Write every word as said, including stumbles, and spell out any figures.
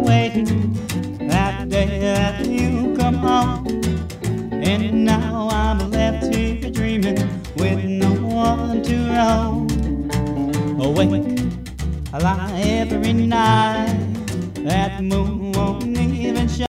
waiting that day that you come home. And now I'm left here dreaming with no one to roam. Awake, I lie every night, that moon won't even shine.